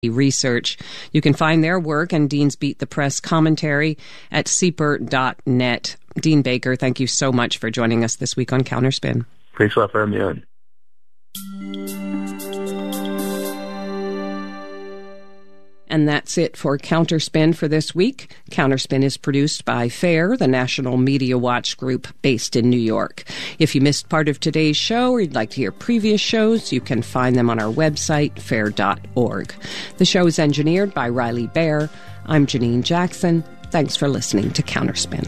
research. You can find their work and Dean's Beat the Press commentary at CPR.net. Dean Baker, thank you so much for joining us this week on Counterspin. Thanks a lot for having me on. And that's it for Counterspin for this week. Counterspin is produced by FAIR, the National Media Watch group based in New York. If you missed part of today's show or you'd like to hear previous shows, you can find them on our website, fair.org. The show is engineered by Riley Bear. I'm Janine Jackson. Thanks for listening to Counterspin.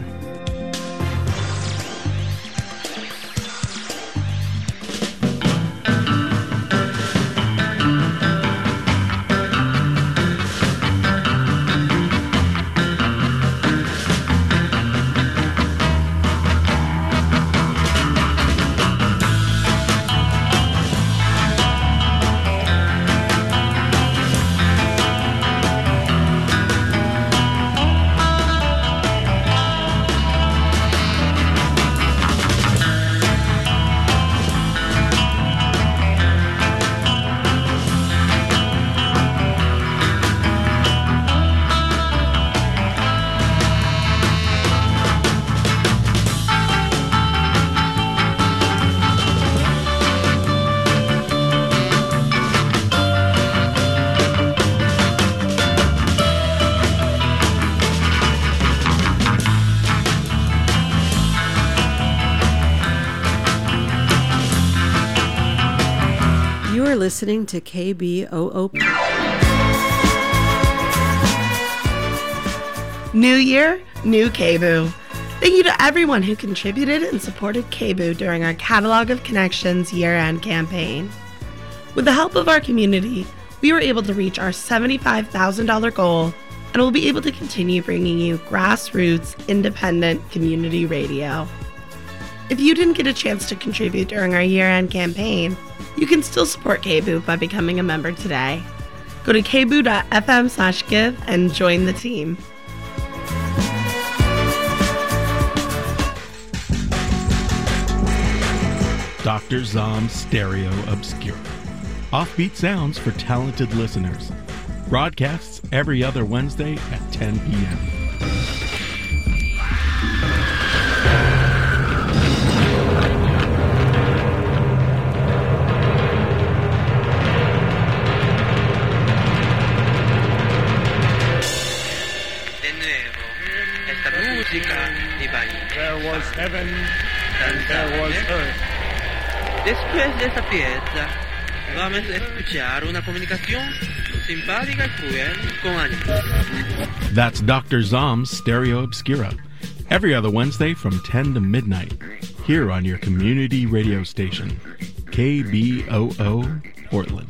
Listening to KBOO. New year, new KBOO. Thank you to everyone who contributed and supported KBOO during our Catalog of Connections year-end campaign. With the help of our community, we were able to reach our $75,000 goal and will be able to continue bringing you grassroots, independent community radio. If you didn't get a chance to contribute during our year-end campaign, you can still support KBOO by becoming a member today. Go to kboo.fm/give and join the team. Dr. Zom's Stereo Obscura. Offbeat sounds for talented listeners. Broadcasts every other Wednesday at 10 p.m. There was heaven and there was earth. Después de esa pieza, vamos a escuchar una comunicación simpática y cruel con ánimo. That's Dr. Zom's Stereo Obscura. Every other Wednesday from 10 to midnight. Here on your community radio station, KBOO Portland.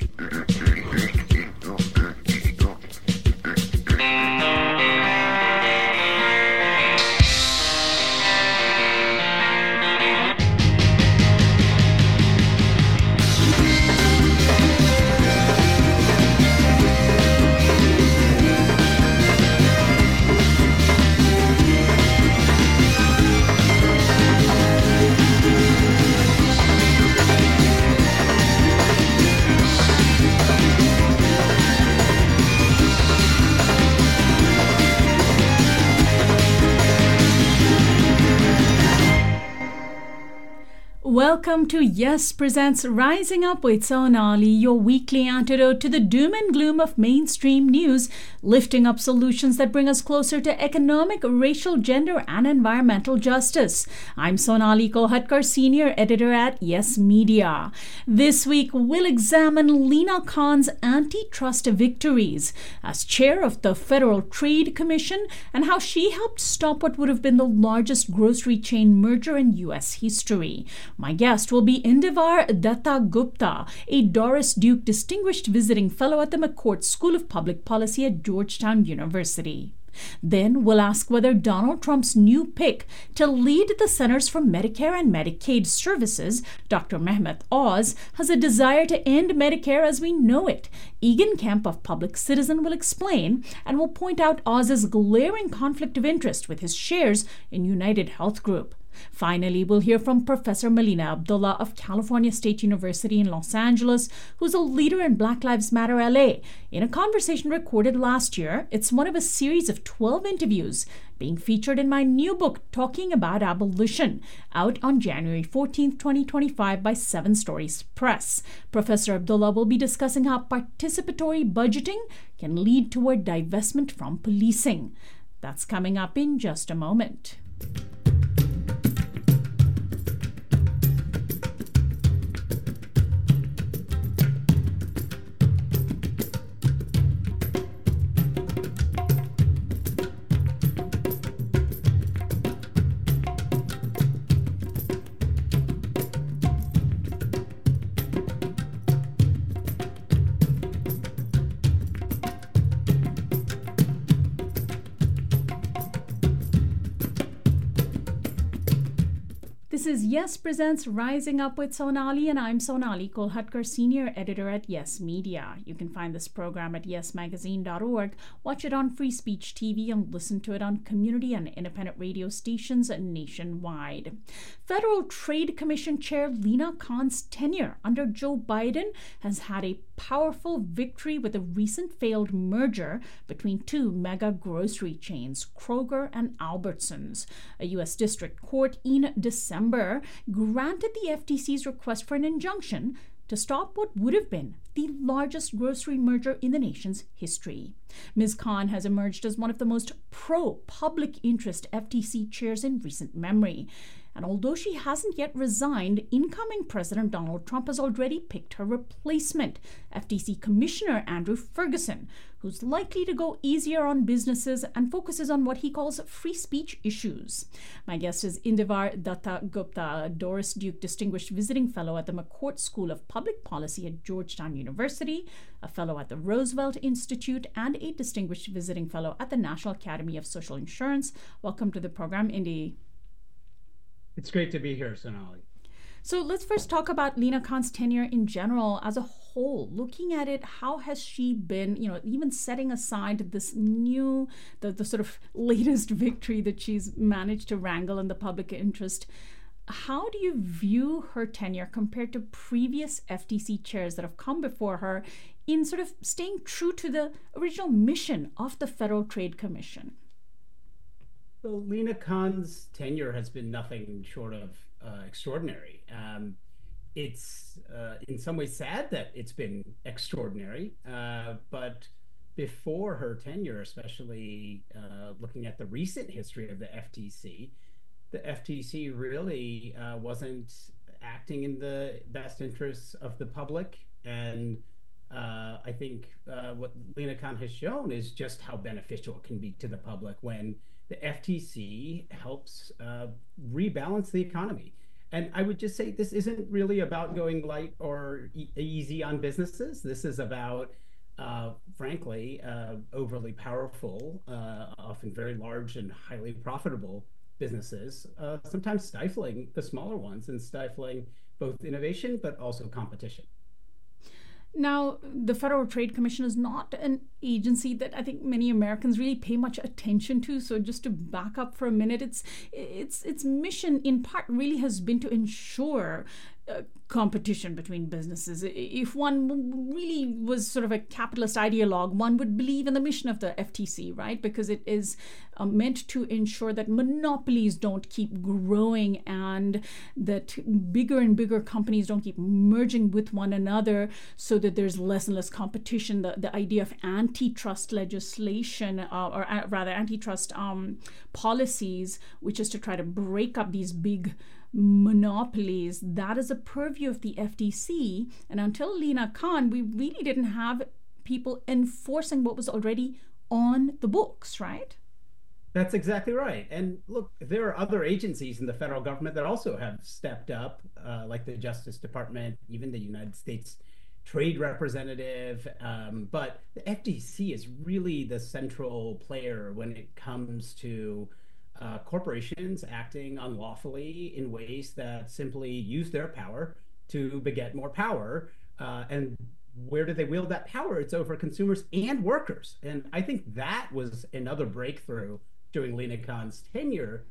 Welcome to Yes Presents Rising Up with Sonali, your weekly antidote to the doom and gloom of mainstream news, lifting up solutions that bring us closer to economic, racial, gender, and environmental justice. I'm Sonali Kohatkar, Senior Editor at Yes Media. This week, we'll examine Lina Khan's antitrust victories as chair of the Federal Trade Commission and how she helped stop what would have been the largest grocery chain merger in U.S. history. My guest will be Indivar Datta Gupta, a Doris Duke Distinguished Visiting Fellow at the McCourt School of Public Policy at Georgetown University. Then we'll ask whether Donald Trump's new pick to lead the Centers for Medicare and Medicaid Services, Dr. Mehmet Oz, has a desire to end Medicare as we know it. Egan Kemp of Public Citizen will explain and will point out Oz's glaring conflict of interest with his shares in United Health Group. Finally, we'll hear from Professor Melina Abdullah of California State University in Los Angeles, who's a leader in Black Lives Matter LA. In a conversation recorded last year, it's one of a series of 12 interviews being featured in my new book, Talking About Abolition, out on January 14th, 2025 by Seven Stories Press. Professor Abdullah will be discussing how participatory budgeting can lead toward divestment from policing. That's coming up in just a moment. This is Yes Presents Rising Up with Sonali, and I'm Sonali Kolhatkar, Senior Editor at Yes Media. You can find this program at yesmagazine.org, watch it on Free Speech TV, and listen to it on community and independent radio stations nationwide. Federal Trade Commission Chair Lina Khan's tenure under Joe Biden has had a powerful victory with a recent failed merger between two mega grocery chains, Kroger and Albertsons. A U.S. District Court in December granted the FTC's request for an injunction to stop what would have been the largest grocery merger in the nation's history. Ms. Khan has emerged as one of the most pro-public interest FTC chairs in recent memory. And although she hasn't yet resigned, incoming President Donald Trump has already picked her replacement, FTC Commissioner Andrew Ferguson, who's likely to go easier on businesses and focuses on what he calls free speech issues. My guest is Indivar Datta Gupta, Doris Duke Distinguished Visiting Fellow at the McCourt School of Public Policy at Georgetown University, a fellow at the Roosevelt Institute, and a Distinguished Visiting Fellow at the National Academy of Social Insurance. Welcome to the program, Indy. It's great to be here, Sonali. So let's first talk about Lina Khan's tenure in general as a whole. Looking at it, how has she been, even setting aside this new, the sort of latest victory that she's managed to wrangle in the public interest, how do you view her tenure compared to previous FTC chairs that have come before her in sort of staying true to the original mission of the Federal Trade Commission? Well, Lina Khan's tenure has been nothing short of extraordinary. It's in some ways sad that it's been extraordinary, but before her tenure, especially looking at the recent history of the FTC really wasn't acting in the best interests of the public. And I think what Lina Khan has shown is just how beneficial it can be to the public when the FTC helps rebalance the economy. And I would just say this isn't really about going light or easy on businesses. This is about, frankly, overly powerful, often very large and highly profitable businesses, sometimes stifling the smaller ones and stifling both innovation, but also competition. Now, the Federal Trade Commission is not an agency that I think many Americans really pay much attention to. So just to back up for a minute, its mission in part really has been to ensure competition between businesses. If one really was sort of a capitalist ideologue, one would believe in the mission of the FTC, right? Because it is meant to ensure that monopolies don't keep growing and that bigger and bigger companies don't keep merging with one another so that there's less and less competition. The idea of antitrust legislation, or rather antitrust policies, which is to try to break up these big monopolies, that is a purview of the FTC. And until Lina Khan, we really didn't have people enforcing what was already on the books, right? That's exactly right. And look, there are other agencies in the federal government that also have stepped up, like the Justice Department, even the United States Trade Representative. But the FTC is really the central player when it comes to corporations acting unlawfully in ways that simply use their power to beget more power. And where do they wield that power? It's over consumers and workers. And I think that was another breakthrough during Lina Khan's tenure,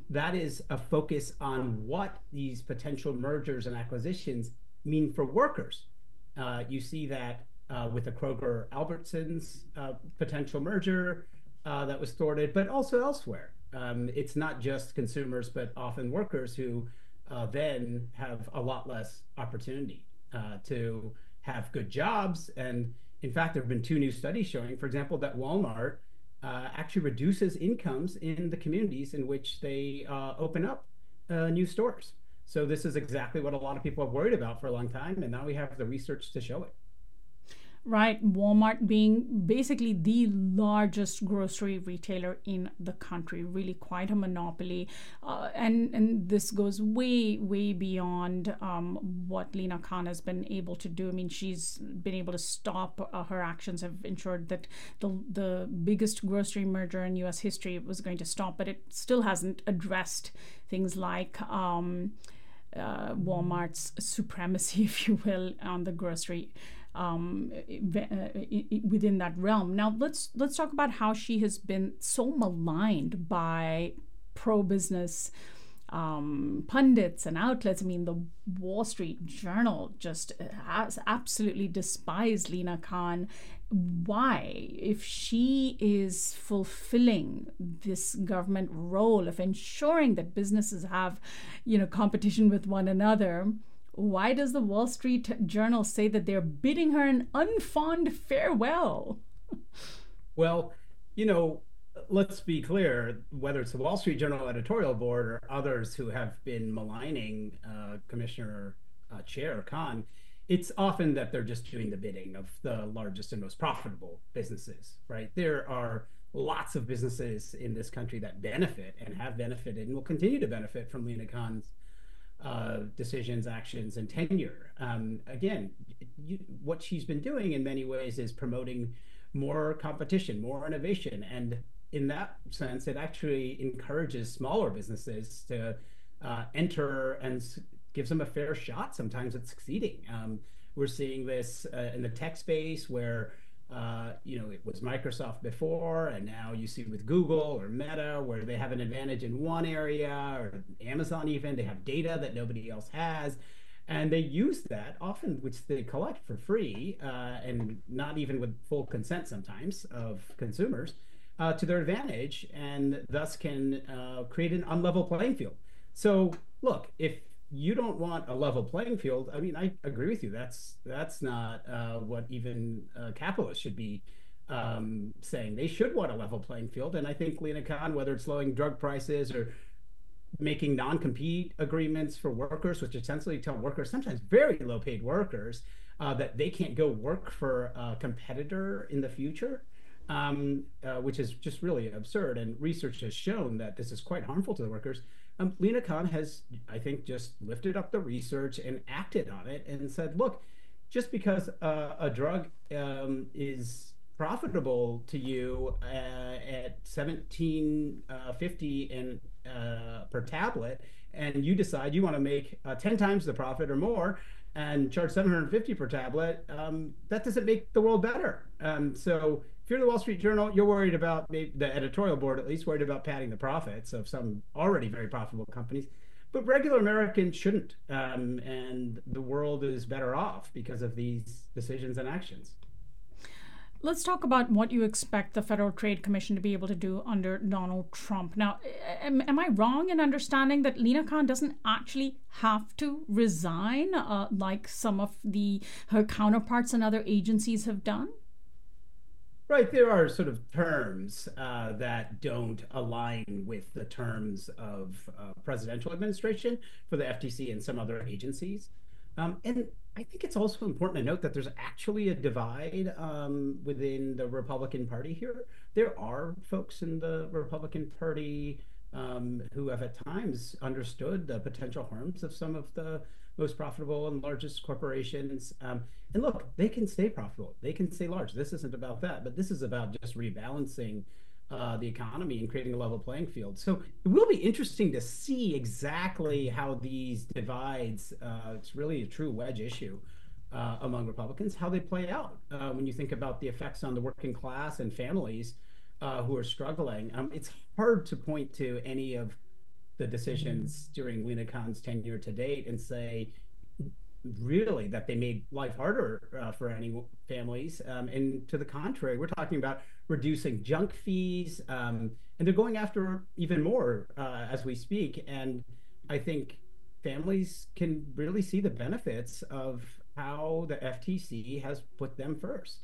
that is a focus on what these potential mergers and acquisitions mean for workers. You see that with the Kroger Albertsons potential merger that was thwarted, but also elsewhere. It's not just consumers, but often workers who then have a lot less opportunity to have good jobs. And in fact, there have been 2 new studies showing, for example, that Walmart actually reduces incomes in the communities in which they open up new stores. So this is exactly what a lot of people have worried about for a long time, and now we have the research to show it. Right, Walmart being basically the largest grocery retailer in the country, really quite a monopoly. And this goes way beyond what Lina Khan has been able to do. I mean, she's been able to stop her actions, have ensured that the biggest grocery merger in U.S. history was going to stop, but it still hasn't addressed things like Walmart's supremacy, if you will, on the grocery within that realm. Now let's talk about how she has been so maligned by pro-business pundits and outlets. I mean, the Wall Street Journal just has absolutely despised Lina Khan. Why? If she is fulfilling this government role of ensuring that businesses have, competition with one another, why does the Wall Street Journal say that they're bidding her an unfond farewell? Well, let's be clear, whether it's the Wall Street Journal editorial board or others who have been maligning Commissioner Chair Khan, it's often that they're just doing the bidding of the largest and most profitable businesses, right? There are lots of businesses in this country that benefit and have benefited and will continue to benefit from Lina Khan's decisions, actions, and tenure. Again, what she's been doing in many ways is promoting more competition, more innovation. And in that sense, it actually encourages smaller businesses to enter and gives them a fair shot sometimes at succeeding. We're seeing this in the tech space where it was Microsoft before, and now you see with Google or Meta, where they have an advantage in one area, or Amazon even, they have data that nobody else has. And they use that often, which they collect for free, and not even with full consent sometimes of consumers, to their advantage, and thus can create an unlevel playing field. So look, if you don't want a level playing field, I mean, I agree with you. That's not what even capitalists should be saying. They should want a level playing field. And I think Lina Khan, whether it's lowering drug prices or making non-compete agreements for workers, which essentially tell workers, sometimes very low-paid workers, that they can't go work for a competitor in the future, which is just really absurd. And research has shown that this is quite harmful to the workers. Lina Khan has, I think, just lifted up the research and acted on it and said, look, just because a drug is profitable to you at $17.50 per tablet, and you decide you want to make 10 times the profit or more and charge $750 per tablet, that doesn't make the world better. So if you're the Wall Street Journal, you're worried about, maybe the editorial board at least, worried about padding the profits of some already very profitable companies. But regular Americans shouldn't. And the world is better off because of these decisions and actions. Let's talk about what you expect the Federal Trade Commission to be able to do under Donald Trump. Now, am I wrong in understanding that Lina Khan doesn't actually have to resign like some of her counterparts and other agencies have done? Right. There are sort of terms that don't align with the terms of presidential administration for the FTC and some other agencies. And I think it's also important to note that there's actually a divide within the Republican Party here. There are folks in the Republican Party who have at times understood the potential harms of some of the most profitable and largest corporations. And look, they can stay profitable. They can stay large. This isn't about that, but this is about just rebalancing the economy and creating a level playing field. So it will be interesting to see exactly how these divides, it's really a true wedge issue among Republicans, how they play out when you think about the effects on the working class and families who are struggling. It's hard to point to any of the decisions during Lina Khan's tenure to date and say, really, that they made life harder for any families. And to the contrary, we're talking about reducing junk fees, and they're going after even more as we speak. And I think families can really see the benefits of how the FTC has put them first.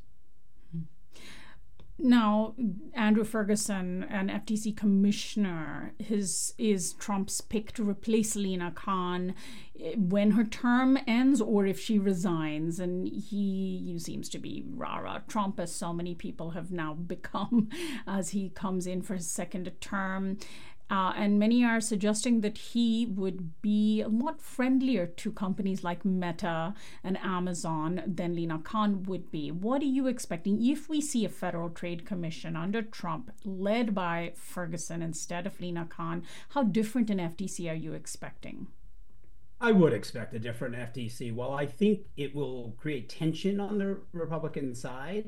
Now, Andrew Ferguson, an FTC commissioner, is Trump's pick to replace Lina Khan when her term ends or if she resigns. And he seems to be rah-rah Trump, as so many people have now become as he comes in for his second term. And many are suggesting that he would be a lot friendlier to companies like Meta and Amazon than Lina Khan would be. What are you expecting if we see a Federal Trade Commission under Trump led by Ferguson instead of Lina Khan? How different an FTC are you expecting? I would expect a different FTC. While I think it will create tension on the Republican side,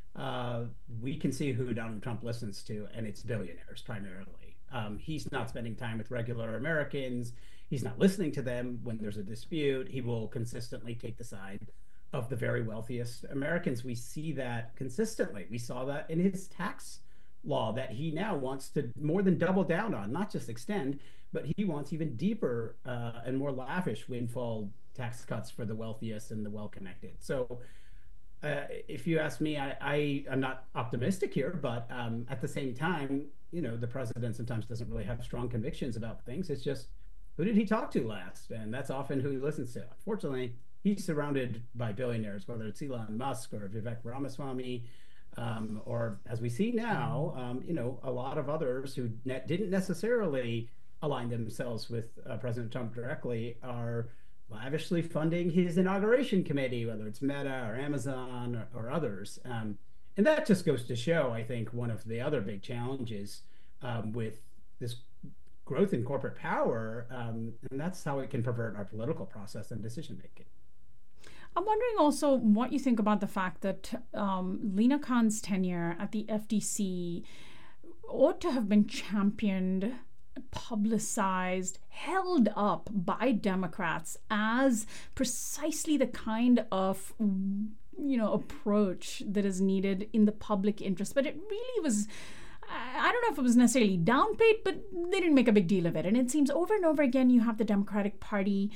we can see who Donald Trump listens to, and it's billionaires primarily. He's not spending time with regular Americans. He's not listening to them when there's a dispute. He will consistently take the side of the very wealthiest Americans. We see that consistently. We saw that in his tax law that he now wants to more than double down on, not just extend, but he wants even deeper and more lavish windfall tax cuts for the wealthiest and the well-connected. So if you ask me, I'm not optimistic here, but at the same time, the president sometimes doesn't really have strong convictions about things. It's just, who did he talk to last? And that's often who he listens to. Unfortunately, he's surrounded by billionaires, whether it's Elon Musk or Vivek Ramaswamy, or as we see now, a lot of others who didn't necessarily align themselves with President Trump directly are lavishly funding his inauguration committee, whether it's Meta or Amazon or others. And that just goes to show, I think, one of the other big challenges with this growth in corporate power, and that's how it can pervert our political process and decision making. I'm wondering also what you think about the fact that Lina Khan's tenure at the FTC ought to have been championed, publicized, held up by Democrats as precisely the kind of approach that is needed in the public interest. But it really was, I don't know if it was necessarily downplayed, but they didn't make a big deal of it. And it seems over and over again you have the Democratic Party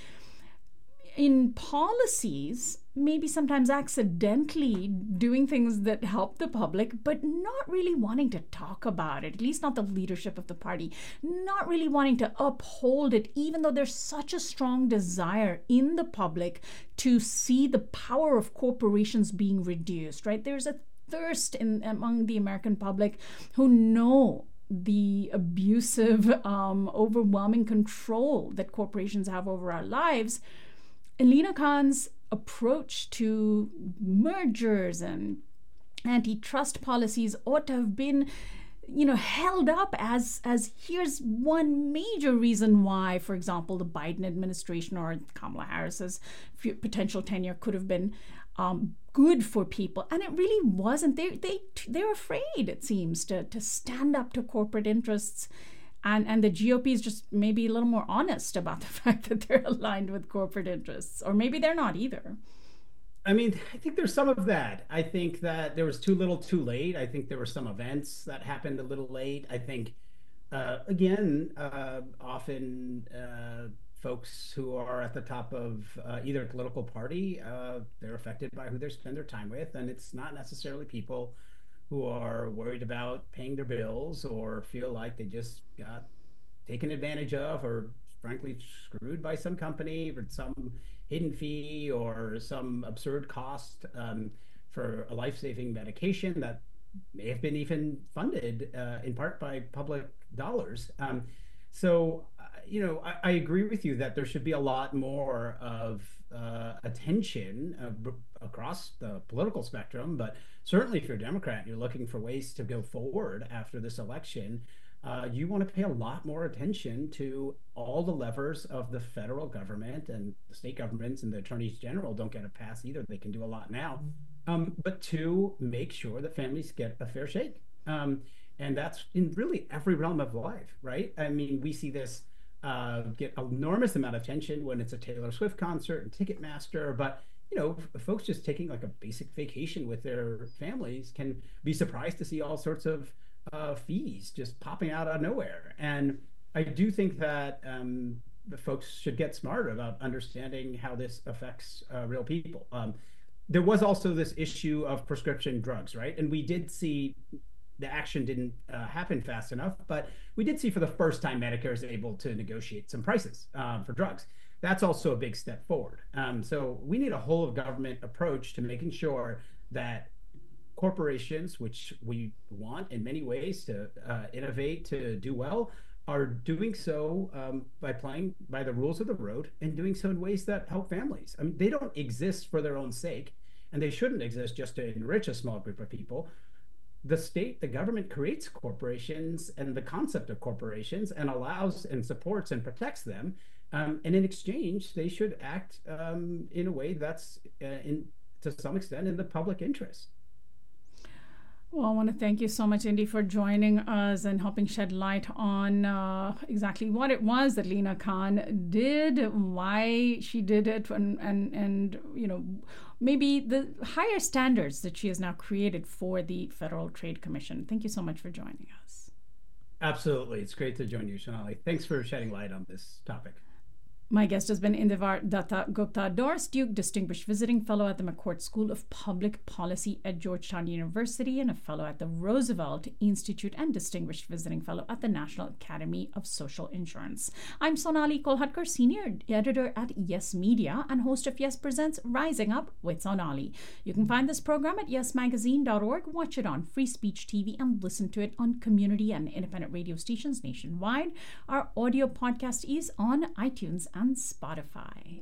in policies, maybe sometimes accidentally doing things that help the public, but not really wanting to talk about it, at least not the leadership of the party, not really wanting to uphold it, even though there's such a strong desire in the public to see the power of corporations being reduced, right? There's a thirst among the American public who know the abusive, overwhelming control that corporations have over our lives. And Lina Khan's approach to mergers and antitrust policies ought to have been, held up as here's one major reason why, for example, the Biden administration or Kamala Harris's potential tenure could have been good for people. And it really wasn't. They're afraid, it seems, to stand up to corporate interests. And the GOP is just maybe a little more honest about the fact that they're aligned with corporate interests, or maybe they're not either. I mean, I think there's some of that. I think that there was too little too late. I think there were some events that happened a little late. I think, often folks who are at the top of either political party, they're affected by who they spend their time with. And it's not necessarily people who are worried about paying their bills or feel like they just got taken advantage of or frankly screwed by some company or some hidden fee or some absurd cost for a life-saving medication that may have been even funded in part by public dollars. I agree with you that there should be a lot more of attention across the political spectrum, but certainly if you're a Democrat and you're looking for ways to go forward after this election, you want to pay a lot more attention to all the levers of the federal government, and the state governments and the attorneys general don't get a pass either. They can do a lot now, but to make sure that families get a fair shake. And that's in really every realm of life, right? I mean, we see this get an enormous amount of attention when it's a Taylor Swift concert and Ticketmaster. But folks just taking like a basic vacation with their families can be surprised to see all sorts of fees just popping out of nowhere. And I do think that the folks should get smarter about understanding how this affects real people. There was also this issue of prescription drugs, right? And we did see the action didn't happen fast enough, but we did see for the first time Medicare is able to negotiate some prices for drugs. That's also a big step forward. So we need a whole of government approach to making sure that corporations, which we want in many ways to innovate, to do well, are doing so by playing by the rules of the road and doing so in ways that help families. I mean, they don't exist for their own sake, and they shouldn't exist just to enrich a small group of people. The state, the government creates corporations and the concept of corporations and allows and supports and protects them. And in exchange, they should act in a way that's, to some extent, in the public interest. Well, I want to thank you so much, Indy, for joining us and helping shed light on exactly what it was that Lina Khan did, why she did it, and maybe the higher standards that she has now created for the Federal Trade Commission. Thank you so much for joining us. Absolutely. It's great to join you, Sonali. Thanks for shedding light on this topic. My guest has been Indivar Datta Gupta, Doris Duke Distinguished Visiting Fellow at the McCourt School of Public Policy at Georgetown University and a Fellow at the Roosevelt Institute and Distinguished Visiting Fellow at the National Academy of Social Insurance. I'm Sonali Kolhatkar, Senior Editor at Yes Media and host of Yes Presents Rising Up with Sonali. You can find this program at yesmagazine.org, watch it on Free Speech TV, and listen to it on community and independent radio stations nationwide. Our audio podcast is on iTunes and Spotify.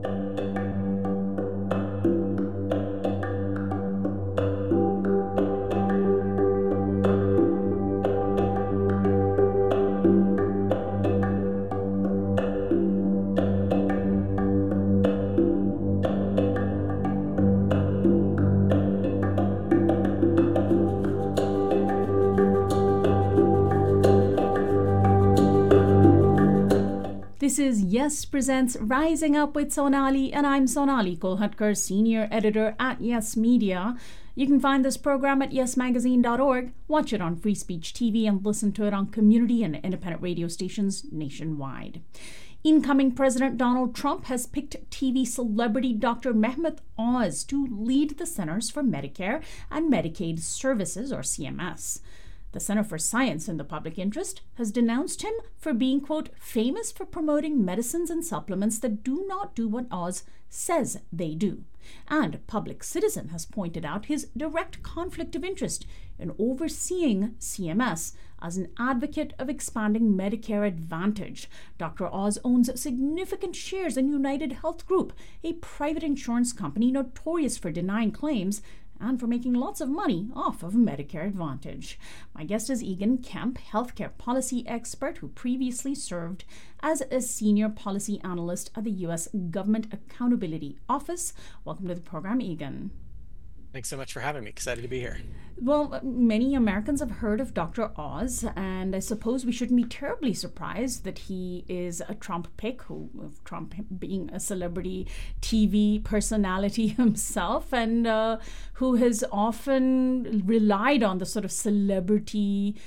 This is Yes Presents Rising Up with Sonali, and I'm Sonali Kolhatkar, Senior Editor at Yes Media. You can find this program at yesmagazine.org, watch it on Free Speech TV, and listen to it on community and independent radio stations nationwide. Incoming President Donald Trump has picked TV celebrity Dr. Mehmet Oz to lead the Centers for Medicare and Medicaid Services, or CMS. The Center for Science in the Public Interest has denounced him for being, quote, famous for promoting medicines and supplements that do not do what Oz says they do. And Public Citizen has pointed out his direct conflict of interest in overseeing CMS as an advocate of expanding Medicare Advantage. Dr. Oz owns significant shares in United Health Group, a private insurance company notorious for denying claims and for making lots of money off of Medicare Advantage. My guest is Egan Kemp, healthcare policy expert who previously served as a senior policy analyst at the U.S. Government Accountability Office. Welcome to the program, Egan. Thanks so much for having me. Excited to be here. Well, many Americans have heard of Dr. Oz, and I suppose we shouldn't be terribly surprised that he is a Trump pick, Trump being a celebrity TV personality himself, and who has often relied on the sort of celebrity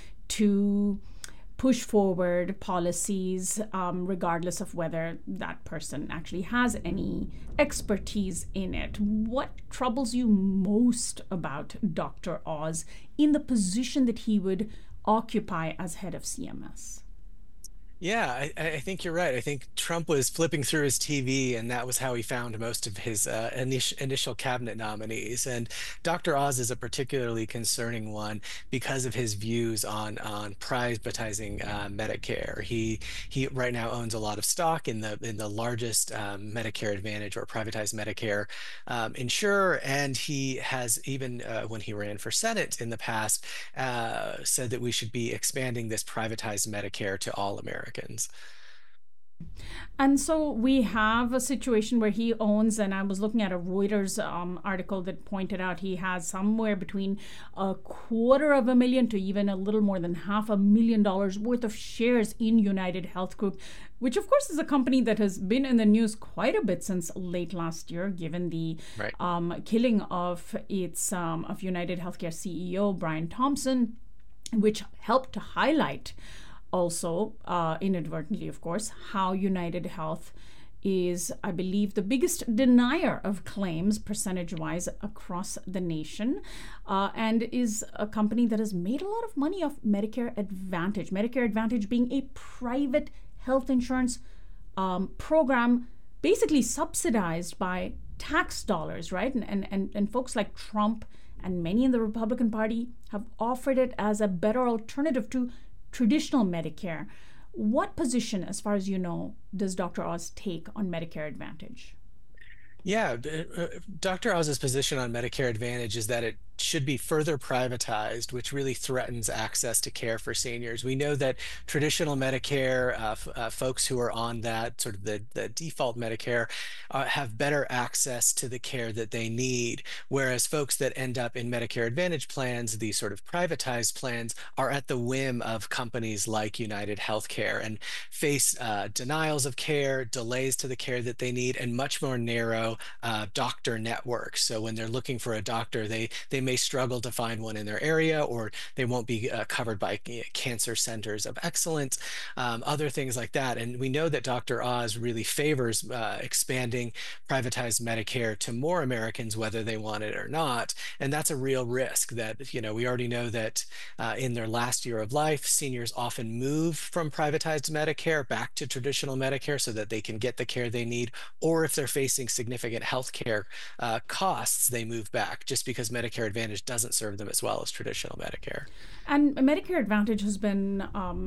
to push forward policies, regardless of whether that person actually has any expertise in it. What troubles you most about Dr. Oz in the position that he would occupy as head of CMS? Yeah, I think you're right. I think Trump was flipping through his TV, and that was how he found most of his initial cabinet nominees. And Dr. Oz is a particularly concerning one because of his views on privatizing Medicare. He right now owns a lot of stock in the largest Medicare Advantage or privatized Medicare insurer, and he has even when he ran for Senate in the past said that we should be expanding this privatized Medicare to all Americans. And so we have a situation where he owns, and I was looking at a Reuters article that pointed out he has somewhere between $250,000 to even a little more than $500,000 worth of shares in United Health Group, which of course is a company that has been in the news quite a bit since late last year, given the killing of of United Healthcare CEO Brian Thompson, which helped to highlight also, inadvertently, of course, how United Health is, I believe, the biggest denier of claims percentage-wise across the nation, and is a company that has made a lot of money off Medicare Advantage. Medicare Advantage being a private health insurance program basically subsidized by tax dollars, right? And folks like Trump and many in the Republican Party have offered it as a better alternative to traditional Medicare. What position, as far as you know, does Dr. Oz take on Medicare Advantage? Yeah, Dr. Oz's position on Medicare Advantage is that it should be further privatized, which really threatens access to care for seniors. We know that traditional Medicare, folks who are on that sort of the default Medicare, have better access to the care that they need, whereas folks that end up in Medicare Advantage plans, these sort of privatized plans, are at the whim of companies like United Healthcare and face denials of care, delays to the care that they need, and much more narrow doctor networks. So when they're looking for a doctor, they may struggle to find one in their area, or they won't be covered by cancer centers of excellence, other things like that. And we know that Dr. Oz really favors expanding privatized Medicare to more Americans, whether they want it or not. And that's a real risk that, we already know that in their last year of life, seniors often move from privatized Medicare back to traditional Medicare so that they can get the care they need, or if they're facing significant health care costs, they move back just because Medicare Advantage doesn't serve them as well as traditional Medicare. And Medicare Advantage has been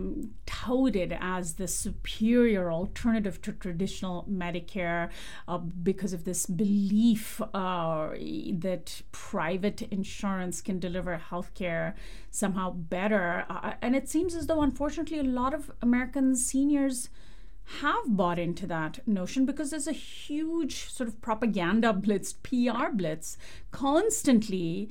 touted as the superior alternative to traditional Medicare because of this belief that private insurance can deliver health care somehow better. And it seems as though, unfortunately, a lot of American seniors have bought into that notion because there's a huge sort of propaganda blitz, PR blitz, constantly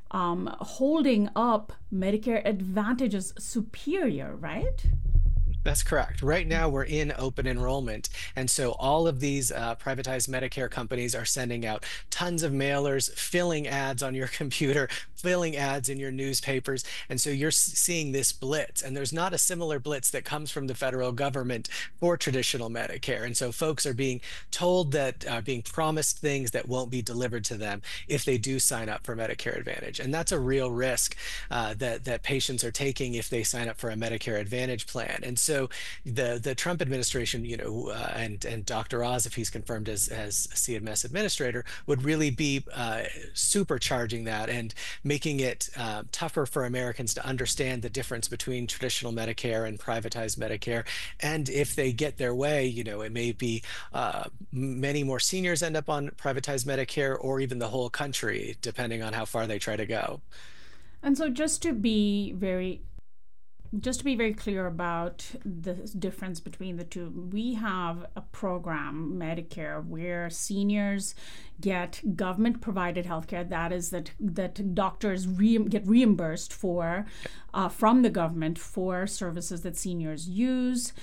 holding up Medicare Advantage as superior, right? That's correct. Right now, we're in open enrollment. And so all of these privatized Medicare companies are sending out tons of mailers, filling ads on your computer, filling ads in your newspapers. And so you're seeing this blitz. And there's not a similar blitz that comes from the federal government for traditional Medicare. And so folks are being told that, being promised things that won't be delivered to them if they do sign up for Medicare Advantage. And that's a real risk that patients are taking if they sign up for a Medicare Advantage plan. And so the Trump administration, and Dr. Oz, if he's confirmed as CMS administrator, would really be supercharging that and making it tougher for Americans to understand the difference between traditional Medicare and privatized Medicare. And if they get their way, it may be many more seniors end up on privatized Medicare, or even the whole country, depending on how far they try to go. And so just to be very clear about the difference between the two, we have a program, Medicare, where seniors get government-provided healthcare. That is that doctors get reimbursed for from the government for services that seniors use,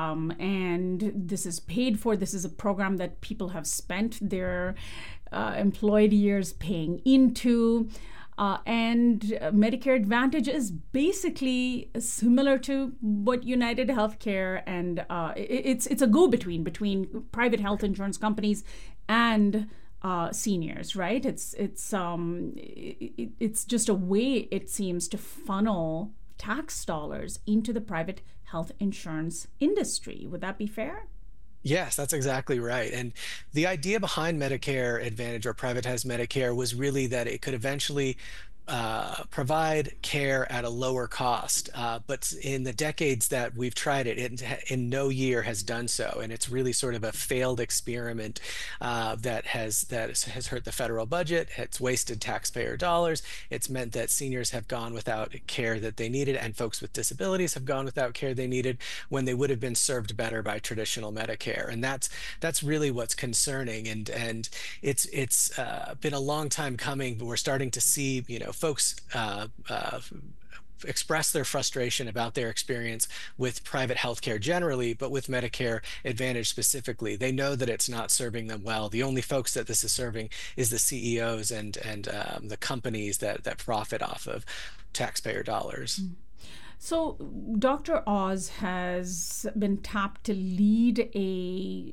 and this is paid for. This is a program that people have spent their employed years paying into. And Medicare Advantage is basically similar to what United Healthcare, and it's a go-between between private health insurance companies and seniors, right? It's just a way, it seems, to funnel tax dollars into the private health insurance industry. Would that be fair? Yes, that's exactly right. And the idea behind Medicare Advantage or privatized Medicare was really that it could eventually provide care at a lower cost. But in the decades that we've tried it, in no year has done so. And it's really sort of a failed experiment that has hurt the federal budget. It's wasted taxpayer dollars. It's meant that seniors have gone without care that they needed, and folks with disabilities have gone without care they needed when they would have been served better by traditional Medicare. And that's really what's concerning. And it's been a long time coming, but we're starting to see, folks express their frustration about their experience with private healthcare generally, but with Medicare Advantage specifically. They know that it's not serving them well. The only folks that this is serving is the CEOs and the companies that profit off of taxpayer dollars. So Dr. Oz has been tapped to lead a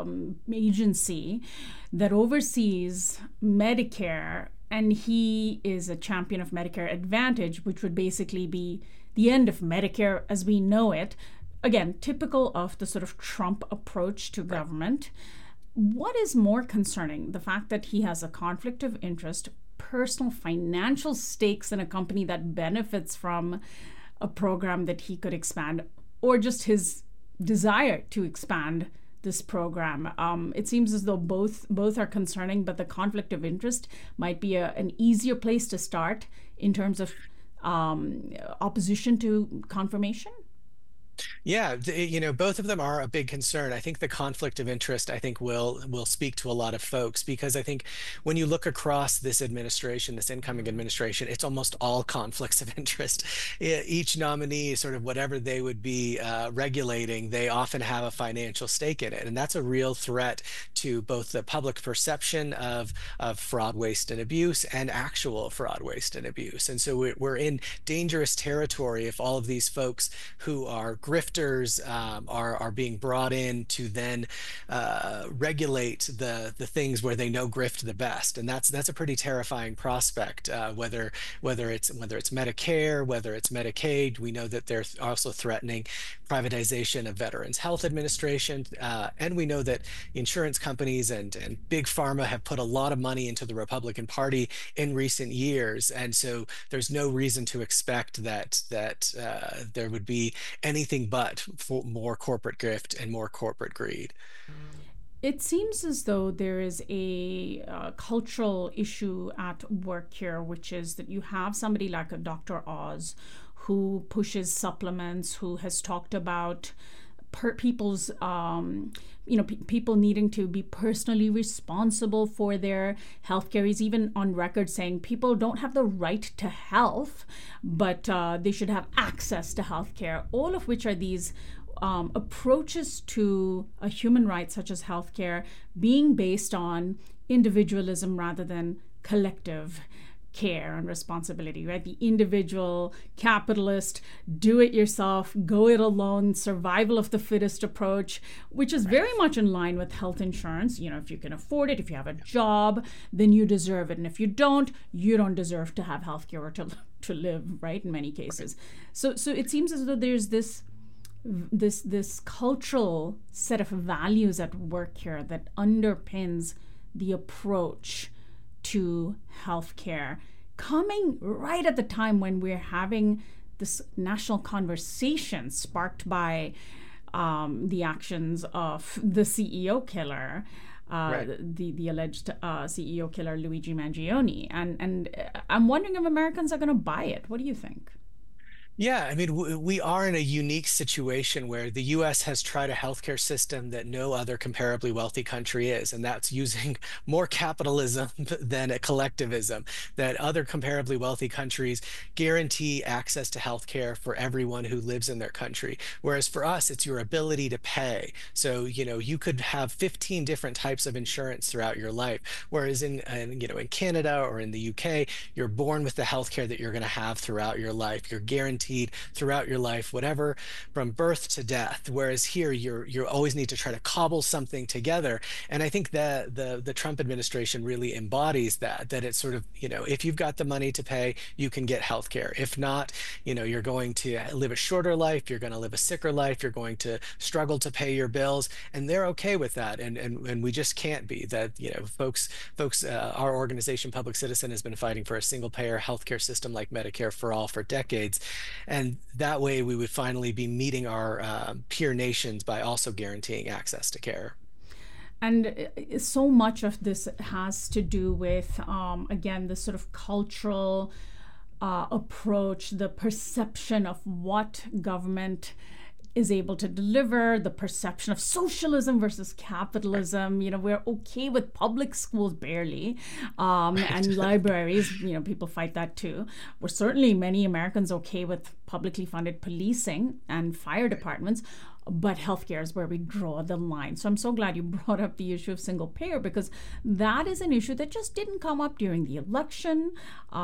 agency that oversees Medicare, and he is a champion of Medicare Advantage, which would basically be the end of Medicare as we know it. Again, typical of the sort of Trump approach to government. What is more concerning? The fact that he has a conflict of interest, personal financial stakes in a company that benefits from a program that he could expand, or just his desire to expand this program. It seems as though both are concerning, but the conflict of interest might be an easier place to start in terms of opposition to confirmation. Yeah, both of them are a big concern. I think the conflict of interest, will speak to a lot of folks, because I think when you look across this administration, this incoming administration, it's almost all conflicts of interest. Each nominee, sort of whatever they would be regulating, they often have a financial stake in it. And that's a real threat to both the public perception of fraud, waste, and abuse, and actual fraud, waste, and abuse. And so we're in dangerous territory if all of these folks who are grifters are being brought in to then regulate the things where they know grift the best, and that's a pretty terrifying prospect. Whether it's Medicare, whether it's Medicaid, we know that they're also threatening privatization of Veterans Health Administration, and we know that insurance companies and big pharma have put a lot of money into the Republican Party in recent years, and so there's no reason to expect that there would be anything but for more corporate grift and more corporate greed. It seems as though there is a cultural issue at work here, which is that you have somebody like a Dr. Oz who pushes supplements, who has talked about people's people needing to be personally responsible for their healthcare. He's even on record saying people don't have the right to health, but they should have access to healthcare, all of which are these approaches to a human right such as healthcare being based on individualism rather than collective care and responsibility, right? The individual, capitalist, do it yourself, go it alone, survival of the fittest approach, which is very much in line with health insurance. If you can afford it, if you have a job, then you deserve it. And if you don't deserve to have health care or to live, right? In many cases. So it seems as though there's this cultural set of values at work here that underpins the approach to healthcare, coming right at the time when we're having this national conversation sparked by the actions of the CEO killer, the alleged CEO killer Luigi Mangione, and I'm wondering if Americans are going to buy it. What do you think? Yeah, I mean, we are in a unique situation where the U.S. has tried a healthcare system that no other comparably wealthy country is, and that's using more capitalism than a collectivism. That other comparably wealthy countries guarantee access to healthcare for everyone who lives in their country, whereas for us, it's your ability to pay. So, you could have 15 different types of insurance throughout your life, whereas in Canada or in the UK, you're born with the healthcare that you're going to have throughout your life. You're guaranteed guaranteed throughout your life, whatever, from birth to death. Whereas here, you always need to try to cobble something together. And I think that the Trump administration really embodies that it's sort of, if you've got the money to pay, you can get health care. If not, you're going to live a shorter life, you're going to live a sicker life, you're going to struggle to pay your bills, and they're okay with that. And we just can't be. That, folks, our organization, Public Citizen, has been fighting for a single-payer healthcare system like Medicare for All for decades, and that way we would finally be meeting our peer nations by also guaranteeing access to care. And so much of this has to do with, again, this sort of cultural approach, the perception of what government is able to deliver, the perception of socialism versus capitalism. We're okay with public schools barely, and libraries, people fight that too. We're certainly, many Americans, okay with publicly funded policing and fire departments, but healthcare is where we draw the line. So I'm so glad you brought up the issue of single payer, because that is an issue that just didn't come up during the election.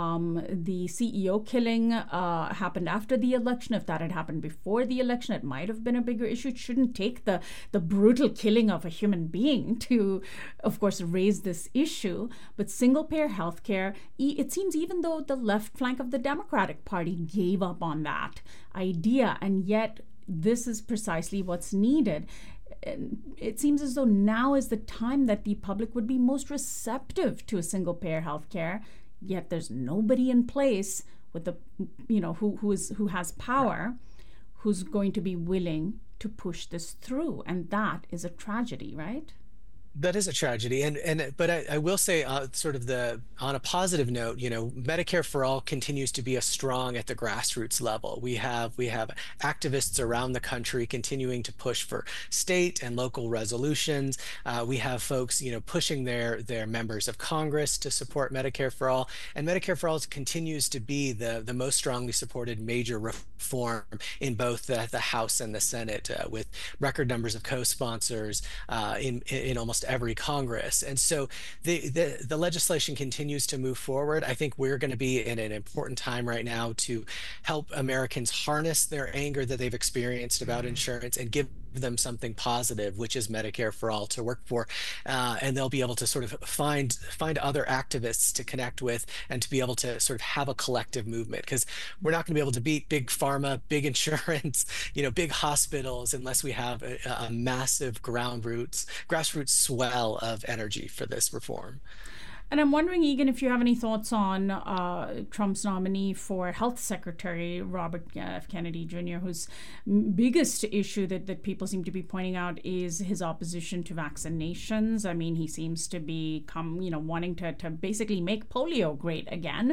The CEO killing happened after the election. If that had happened before the election, it might have been a bigger issue. It shouldn't take the brutal killing of a human being to, of course, raise this issue. But single payer healthcare, it seems even though the left flank of the Democratic Party gave up on that idea, and yet this is precisely what's needed. It seems as though now is the time that the public would be most receptive to a single payer healthcare, yet there's nobody in place with the, who has power, who's going to be willing to push this through. And that is a tragedy, right? That is a tragedy, but I will say, sort of on a positive note, Medicare for All continues to be strong at the grassroots level. We have activists around the country continuing to push for state and local resolutions. We have folks, pushing their members of Congress to support Medicare for All, and Medicare for All continues to be the most strongly supported major reform in both the House and the Senate, with record numbers of co-sponsors in almost every Congress. And so the legislation continues to move forward. I think we're going to be in an important time right now to help Americans harness their anger that they've experienced about insurance and give them something positive, which is Medicare for All, to work for, and they'll be able to sort of find other activists to connect with and to be able to sort of have a collective movement, because we're not going to be able to beat big pharma, big insurance, big hospitals, unless we have a massive grassroots swell of energy for this reform. And I'm wondering, Egan, if you have any thoughts on Trump's nominee for Health Secretary, Robert F. Kennedy Jr., whose biggest issue that people seem to be pointing out is his opposition to vaccinations. I mean, he seems to be wanting to basically make polio great again.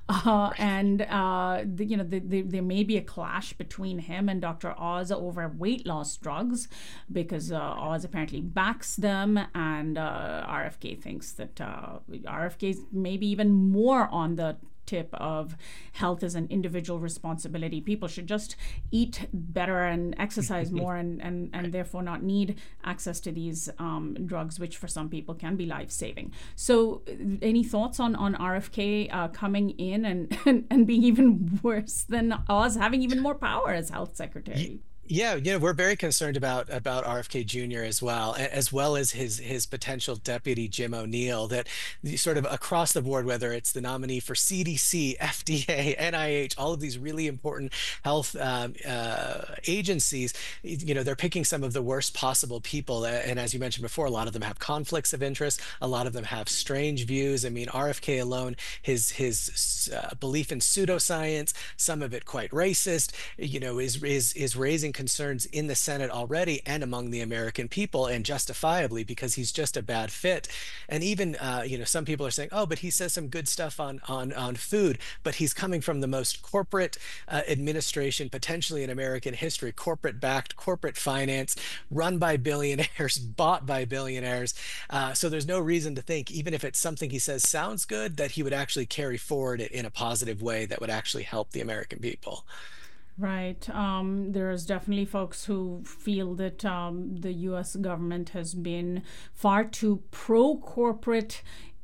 There may be a clash between him and Dr. Oz over weight loss drugs, because Oz apparently backs them, and RFK thinks that RFK is maybe even more on the tip of health as an individual responsibility. People should just eat better and exercise more, and therefore not need access to these drugs, which for some people can be life-saving. So any thoughts on RFK coming in and being even worse than Oz, having even more power as health secretary? Yeah, we're very concerned about RFK Jr. as well as his potential deputy, Jim O'Neill, that sort of across the board, whether it's the nominee for CDC, FDA, NIH, all of these really important health agencies, they're picking some of the worst possible people. And as you mentioned before, a lot of them have conflicts of interest. A lot of them have strange views. I mean, RFK alone, his belief in pseudoscience, some of it quite racist, is raising concerns in the Senate already and among the American people, and justifiably, because he's just a bad fit. And even some people are saying, oh, but he says some good stuff on food, but he's coming from the most corporate administration potentially in American history, corporate-backed, corporate finance, run by billionaires, bought by billionaires. So there's no reason to think, even if it's something he says sounds good, that he would actually carry forward it in a positive way that would actually help the American people. Right. There's definitely folks who feel that the U.S. government has been far too pro-corporate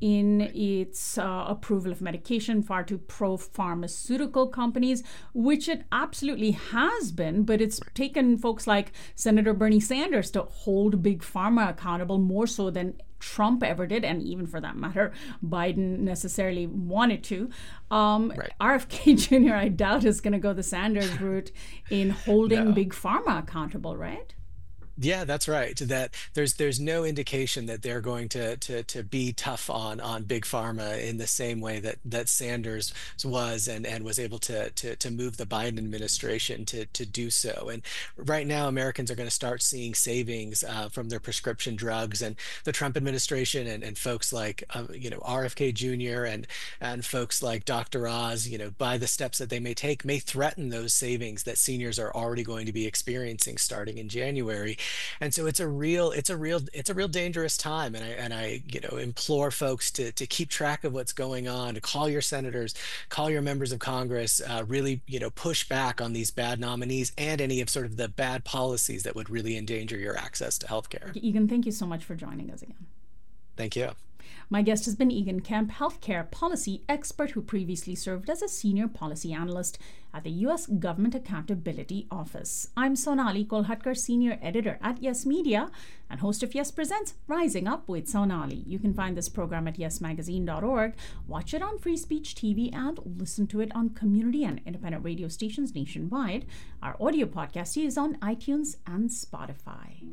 in its approval of medication, far too pro-pharmaceutical companies, which it absolutely has been, but it's taken folks like Senator Bernie Sanders to hold Big Pharma accountable more so than Trump ever did, and even for that matter, Biden necessarily wanted to. RFK Jr., I doubt, is going to go the Sanders route in holding Big Pharma accountable, right? Yeah, that's right. That there's no indication that they're going to be tough on Big Pharma in the same way that Sanders was and was able to move the Biden administration to do so. And right now, Americans are going to start seeing savings from their prescription drugs, and the Trump administration and folks like RFK Jr. and folks like Dr. Oz, by the steps that they may take, may threaten those savings that seniors are already going to be experiencing starting in January. And so it's a real dangerous time. And I implore folks to keep track of what's going on, to call your senators, call your members of Congress, really, push back on these bad nominees and any of sort of the bad policies that would really endanger your access to healthcare. Egan, thank you so much for joining us again. Thank you. My guest has been Egan Kemp, healthcare policy expert who previously served as a senior policy analyst at the U.S. Government Accountability Office. I'm Sonali Kolhatkar, senior editor at Yes Media and host of Yes Presents Rising Up with Sonali. You can find this program at yesmagazine.org, watch it on Free Speech TV, and listen to it on community and independent radio stations nationwide. Our audio podcast is on iTunes and Spotify.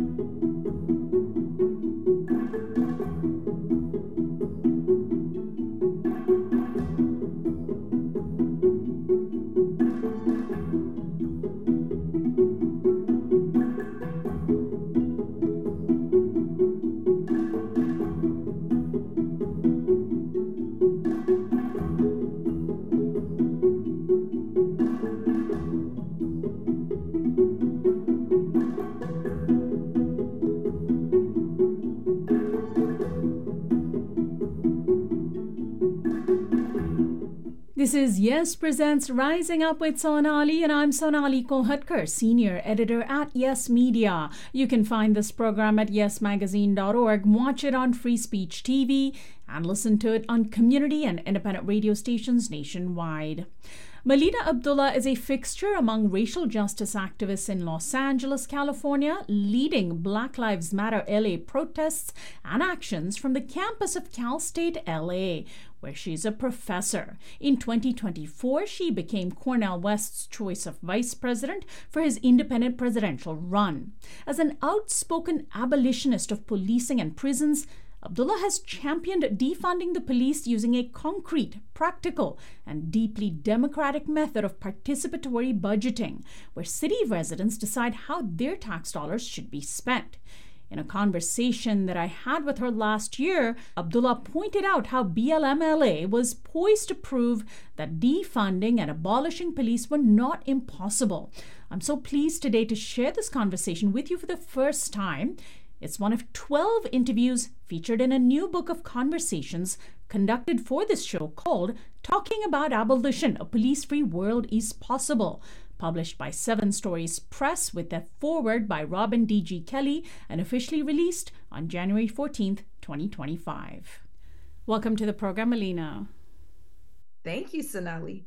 This is Yes Presents Rising Up with Sonali, and I'm Sonali Kolhatkar, senior editor at Yes Media. You can find this program at yesmagazine.org, watch it on Free Speech TV, and listen to it on community and independent radio stations nationwide. Melina Abdullah is a fixture among racial justice activists in Los Angeles, California, leading Black Lives Matter LA protests and actions from the campus of Cal State LA, where she's a professor. In 2024, she became Cornel West's choice of vice president for his independent presidential run. As an outspoken abolitionist of policing and prisons, Abdullah has championed defunding the police using a concrete, practical, and deeply democratic method of participatory budgeting, where city residents decide how their tax dollars should be spent. In a conversation that I had with her last year, Abdullah pointed out how BLM-LA was poised to prove that defunding and abolishing police were not impossible. I'm so pleased today to share this conversation with you for the first time. It's one of 12 interviews featured in a new book of conversations conducted for this show called Talking About Abolition, A Police-Free World is Possible, published by Seven Stories Press with a foreword by Robin D.G. Kelly and officially released on January 14th, 2025. Welcome to the program, Melina. Thank you, Sonali.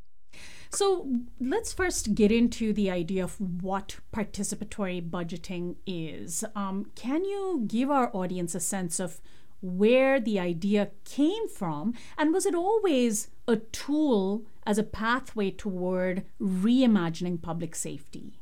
So let's first get into the idea of what participatory budgeting is. Can you give our audience a sense of where the idea came from, and was it always a tool as a pathway toward reimagining public safety?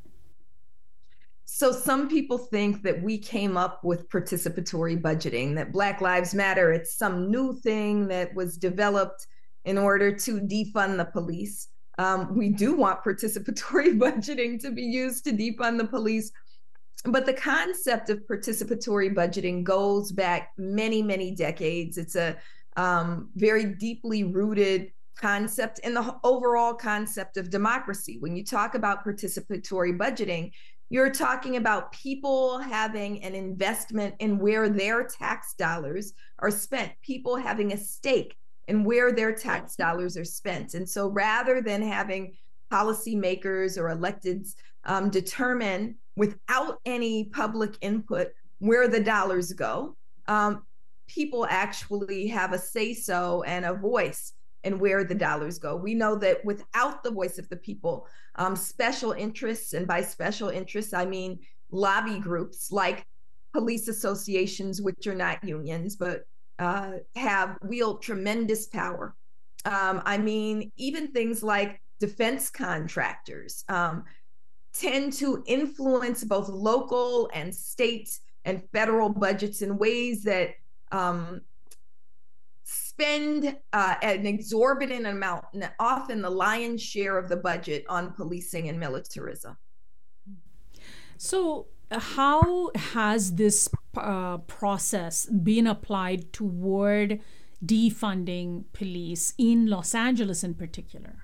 So some people think that we came up with participatory budgeting, that Black Lives Matter, it's some new thing that was developed in order to defund the police. We do want participatory budgeting to be used to defund the police. But the concept of participatory budgeting goes back many, many decades. It's a very deeply rooted concept in the overall concept of democracy. When you talk about participatory budgeting, you're talking about people having an investment in where their tax dollars are spent, people having a stake in where their tax dollars are spent. And so rather than having policymakers or electeds determine without any public input where the dollars go, people actually have a say-so and a voice in where the dollars go. We know that without the voice of the people, special interests, and by special interests, I mean lobby groups like police associations, which are not unions, but have wield tremendous power. I mean, even things like defense contractors tend to influence both local and state and federal budgets in ways that spend an exorbitant amount, often the lion's share of the budget, on policing and militarism. So how has this process been applied toward defunding police in Los Angeles in particular?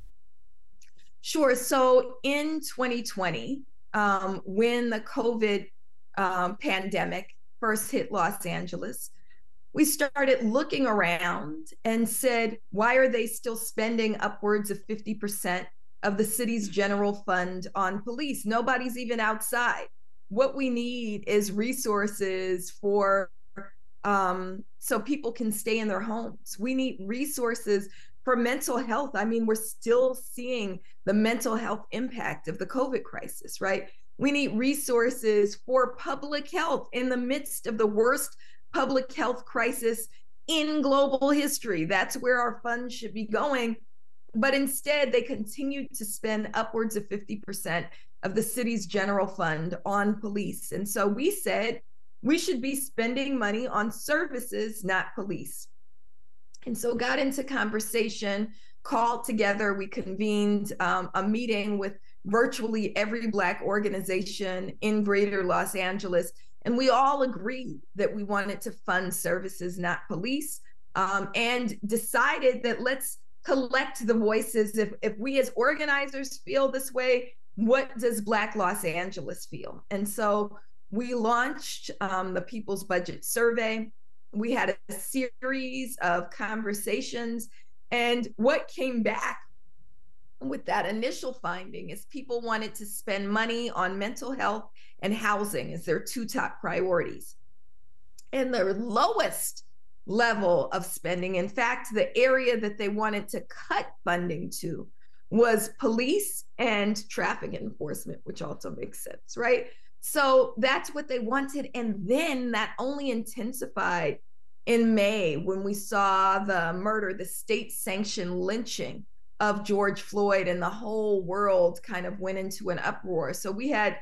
Sure. So in 2020, when the COVID pandemic first hit Los Angeles, we started looking around and said, why are they still spending upwards of 50% of the city's general fund on police? Nobody's even outside. What we need is resources for so people can stay in their homes. We need resources for mental health. I mean, we're still seeing the mental health impact of the COVID crisis, right? We need resources for public health in the midst of the worst public health crisis in global history. That's where our funds should be going. But instead, they continue to spend upwards of 50% of the city's general fund on police. And so we said we should be spending money on services, not police. And so got into conversation, called together, we convened a meeting with virtually every Black organization in greater Los Angeles. And we all agreed that we wanted to fund services, not police, and decided that let's collect the voices. If we as organizers feel this way, what does Black Los Angeles feel? And so we launched the People's Budget Survey. We had a series of conversations, and what came back with that initial finding is people wanted to spend money on mental health and housing as their two top priorities. And the lowest level of spending, in fact, the area that they wanted to cut funding to, was police and traffic enforcement, which also makes sense, right? So that's what they wanted. And then that only intensified in May when we saw the murder, the state-sanctioned lynching of George Floyd, and the whole world kind of went into an uproar. So we had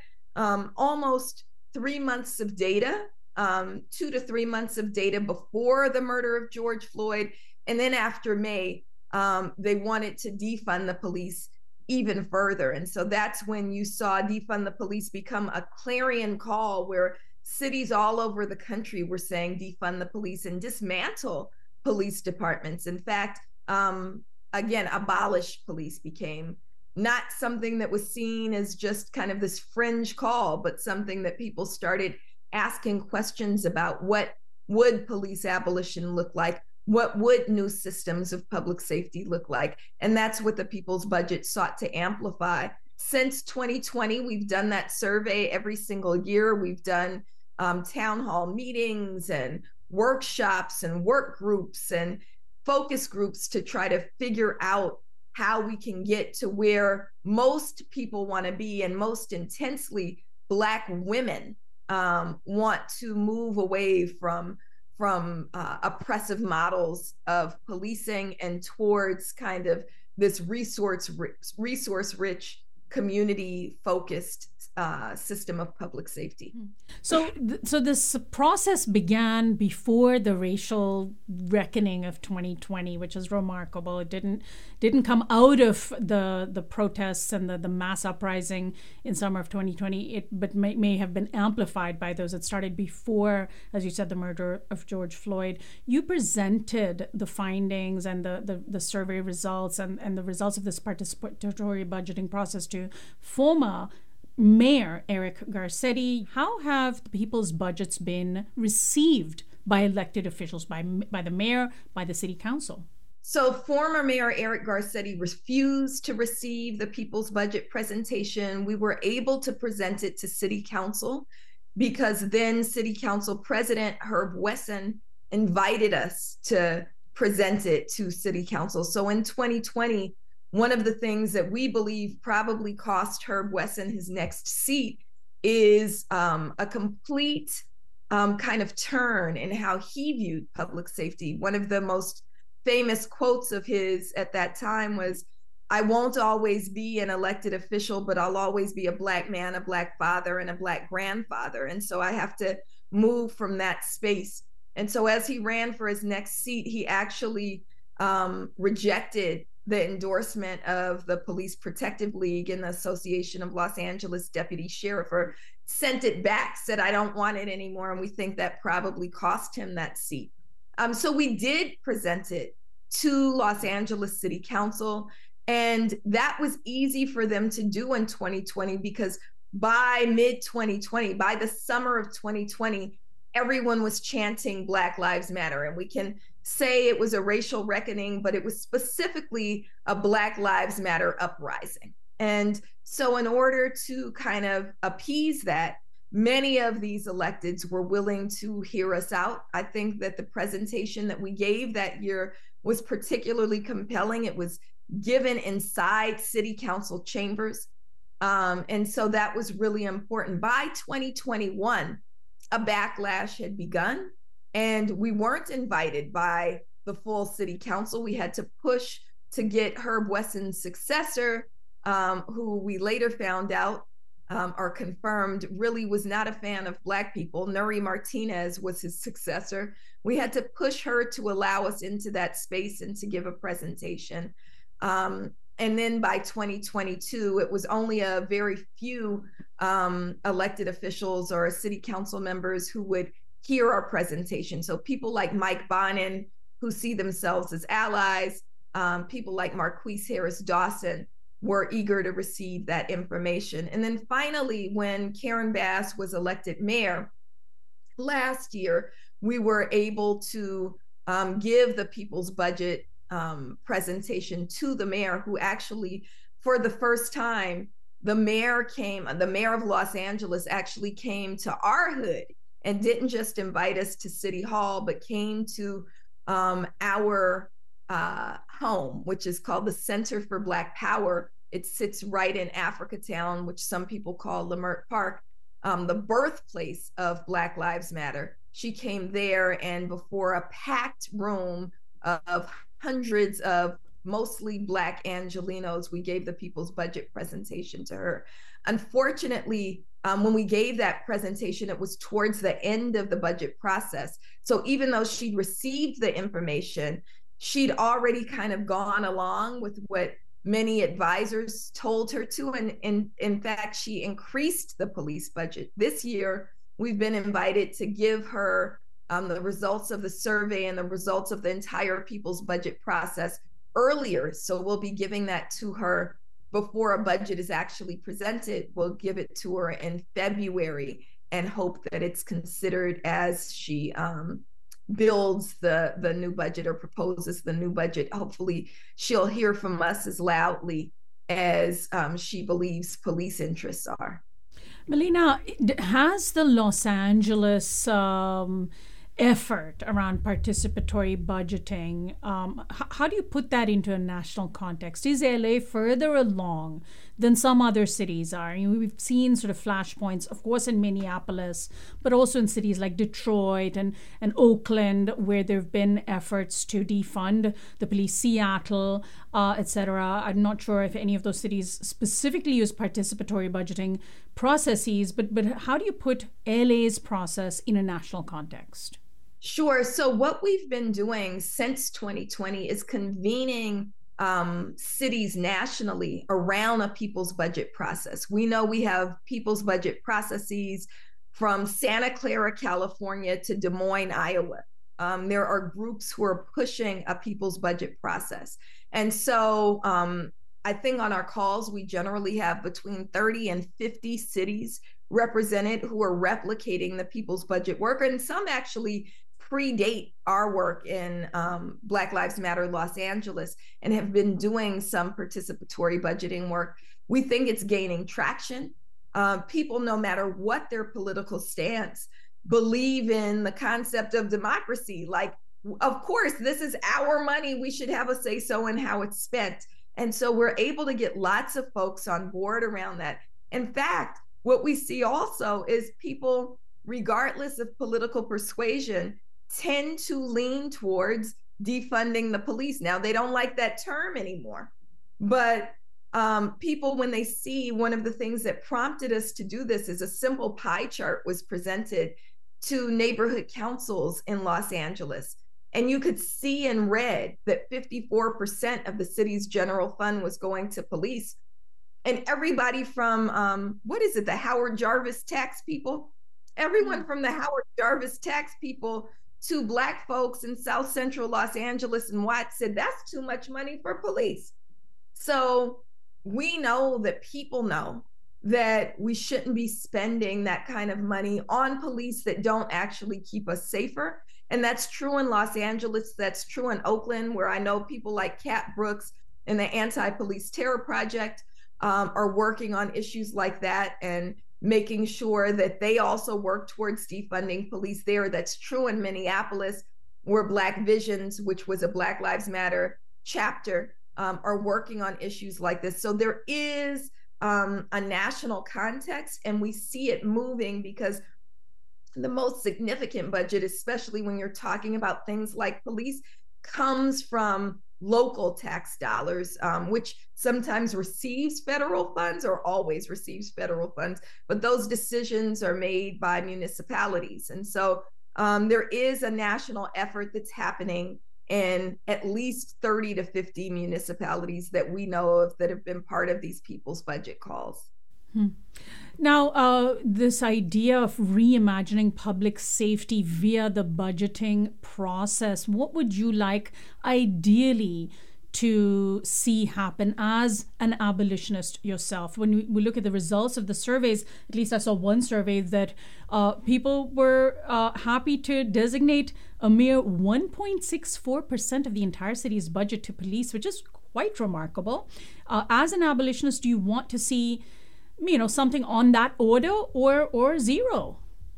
almost 3 months of data, 2 to 3 months of data before the murder of George Floyd. And then after May, they wanted to defund the police even further. And so that's when you saw defund the police become a clarion call, where cities all over the country were saying defund the police and dismantle police departments. In fact, again, abolish police became not something that was seen as just kind of this fringe call, but something that people started asking questions about. What would police abolition look like? What would new systems of public safety look like? And that's what the People's Budget sought to amplify. Since 2020, we've done that survey every single year. We've done town hall meetings and workshops and work groups and focus groups to try to figure out how we can get to where most people want to be, and most intensely Black women want to move away from oppressive models of policing and towards kind of this resource-rich, community-focused system of public safety. So this process began before the racial reckoning of 2020, which is remarkable. It didn't come out of the protests and the mass uprising in summer of 2020, but may have been amplified by those. It started before, as you said, the murder of George Floyd. You presented the findings and the survey results and the results of this participatory budgeting process to former Mayor Eric Garcetti. How have the people's budgets been received by elected officials, by the mayor, by the city council? So former Mayor Eric Garcetti refused to receive the people's budget presentation. We were able to present it to city council because then city council president Herb Wesson invited us to present it to City Council. So in 2020, one of the things that we believe probably cost Herb Wesson his next seat is a complete kind of turn in how he viewed public safety. One of the most famous quotes of his at that time was, "I won't always be an elected official, but I'll always be a Black man, a Black father, and a Black grandfather. And so I have to move from that space." And so as he ran for his next seat, he actually rejected the endorsement of the Police Protective League and the Association of Los Angeles Deputy Sheriff, or sent it back, said, "I don't want it anymore." And we think that probably cost him that seat. So we did present it to Los Angeles City Council, and that was easy for them to do in 2020, because by mid-2020, by the summer of 2020, everyone was chanting Black Lives Matter. And we can say it was a racial reckoning, but it was specifically a Black Lives Matter uprising. And so in order to kind of appease that, many of these electeds were willing to hear us out. I think that the presentation that we gave that year was particularly compelling. It was given inside City Council chambers. And so that was really important. By 2021, a backlash had begun, and we weren't invited by the full City Council. We had to push to get Herb Wesson's successor, who we later found out or confirmed really was not a fan of Black people. Nury Martinez was his successor. We had to push her to allow us into that space and to give a presentation. And then by 2022, it was only a very few elected officials or city council members who would hear our presentation. So people like Mike Bonin, who see themselves as allies, people like Marquise Harris Dawson were eager to receive that information. And then finally, when Karen Bass was elected mayor last year, we were able to give the people's budget presentation to the mayor, who actually, for the first time, the mayor of Los Angeles actually came to our hood and didn't just invite us to City Hall, but came to our home, which is called the Center for Black Power. It sits right in Africatown, which some people call Leimert Park, the birthplace of Black Lives Matter. She came there, and before a packed room of hundreds of mostly Black Angelenos, we gave the people's budget presentation to her. Unfortunately, when we gave that presentation, it was towards the end of the budget process. So even though she'd received the information, she'd already kind of gone along with what many advisors told her to. And in fact, she increased the police budget. This year, we've been invited to give her the results of the survey and the results of the entire people's budget process earlier. So we'll be giving that to her before a budget is actually presented. We'll give it to her in February and hope that it's considered as she builds the new budget or proposes the new budget. Hopefully she'll hear from us as loudly as she believes police interests are. Melina, has the Los Angeles effort around participatory budgeting, how do you put that into a national context? Is LA further along than some other cities are? We've seen sort of flashpoints, of course, in Minneapolis, but also in cities like Detroit and Oakland, where there have been efforts to defund the police, Seattle, etc. I'm not sure if any of those cities specifically use participatory budgeting processes, but how do you put LA's process in a national context? Sure. So what we've been doing since 2020 is convening cities nationally around a people's budget process. We know we have people's budget processes from Santa Clara, California to Des Moines, Iowa. There are groups who are pushing a people's budget process. And so I think on our calls, we generally have between 30 and 50 cities represented who are replicating the people's budget work. And some actually predate our work in Black Lives Matter Los Angeles and have been doing some participatory budgeting work. We think it's gaining traction. People, no matter what their political stance, believe in the concept of democracy. Like, of course, this is our money. We should have a say-so in how it's spent. And so we're able to get lots of folks on board around that. In fact, what we see also is people, regardless of political persuasion, tend to lean towards defunding the police. Now, they don't like that term anymore, but people, when they see, one of the things that prompted us to do this is a simple pie chart was presented to neighborhood councils in Los Angeles. And you could see in red that 54% of the city's general fund was going to police. And everybody from, the Howard Jarvis tax people, everyone from the Howard Jarvis tax people to Black folks in South Central Los Angeles and Watts said, that's too much money for police. So we know that people know that we shouldn't be spending that kind of money on police that don't actually keep us safer. And that's true in Los Angeles. That's true in Oakland, where I know people like Kat Brooks and the Anti-Police Terror Project are working on issues like that and making sure that they also work towards defunding police there. That's true in Minneapolis, where Black Visions, which was a Black Lives Matter chapter, are working on issues like this. So there is a national context, and we see it moving because the most significant budget, especially when you're talking about things like police, comes from local tax dollars, which sometimes receives federal funds or always receives federal funds, but those decisions are made by municipalities. And so there is a national effort that's happening in at least 30 to 50 municipalities that we know of that have been part of these people's budget calls. Now, this idea of reimagining public safety via the budgeting process, what would you like ideally to see happen as an abolitionist yourself? When we look at the results of the surveys, at least I saw one survey that people were happy to designate a mere 1.64% of the entire city's budget to police, which is quite remarkable. As an abolitionist, do you want to see something on that order or 0%?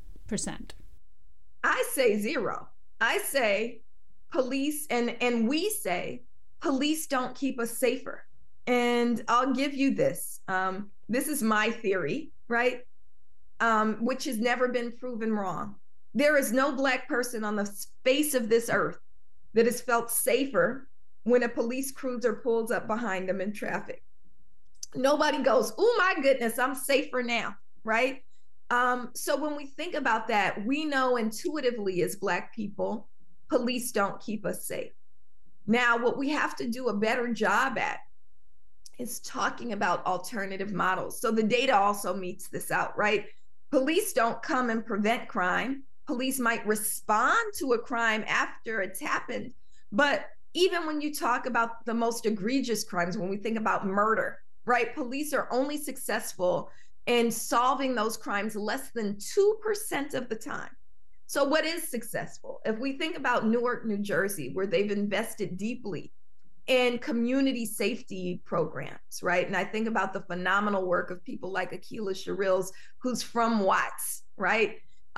I say 0. I say police, and we say police don't keep us safer. And I'll give you this. This is my theory, right? Which has never been proven wrong. There is no Black person on the face of this earth that has felt safer when a police cruiser pulls up behind them in traffic. Nobody goes, oh my goodness, I'm safer now, right? So when we think about that, we know intuitively as Black people, police don't keep us safe. Now, what we have to do a better job at is talking about alternative models. So the data also meets this out, right? Police don't come and prevent crime. Police might respond to a crime after it's happened. But even when you talk about the most egregious crimes, when we think about murder, right? Police are only successful in solving those crimes less than 2% of the time. So what is successful? If we think about Newark, New Jersey, where they've invested deeply in community safety programs, right? And I think about the phenomenal work of people like Akila Sherrills, who's from Watts, right?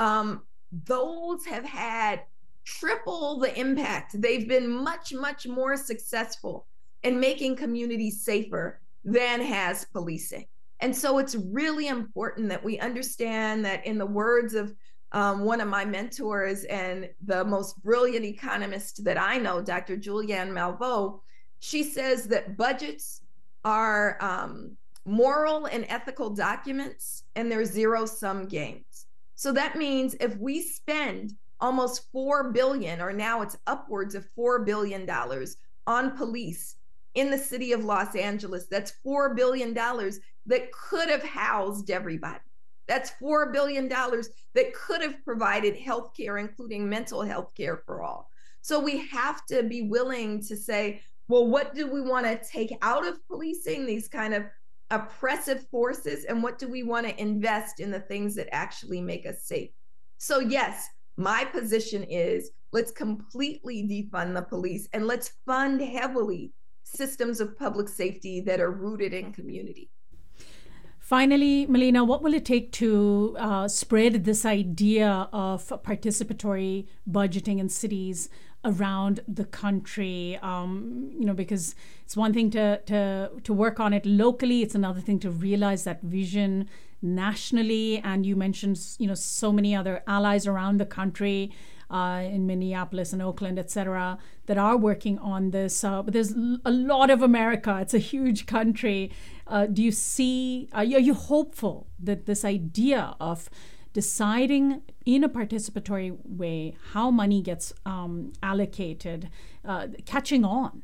Those have had triple the impact. They've been much, much more successful in making communities safer than has policing. And so it's really important that we understand that, in the words of one of my mentors and the most brilliant economist that I know, Dr. Julianne Malveaux, she says that budgets are moral and ethical documents, and they're zero-sum games. So that means if we spend almost $4 billion, or now it's upwards of $4 billion on police in the city of Los Angeles, that's $4 billion that could have housed everybody. That's $4 billion that could have provided healthcare, including mental health care for all. So we have to be willing to say, well, what do we want to take out of policing, these kind of oppressive forces, and what do we want to invest in the things that actually make us safe? So yes, my position is, let's completely defund the police and let's fund heavily systems of public safety that are rooted in community. Finally, Melina, what will it take to spread this idea of participatory budgeting in cities around the country? Because it's one thing to work on it locally, it's another thing to realize that vision nationally. And you mentioned, so many other allies around the country, in Minneapolis and Oakland, etc., that are working on this. But there's a lot of America. It's a huge country. Do you see, are you hopeful that this idea of deciding in a participatory way how money gets allocated, catching on?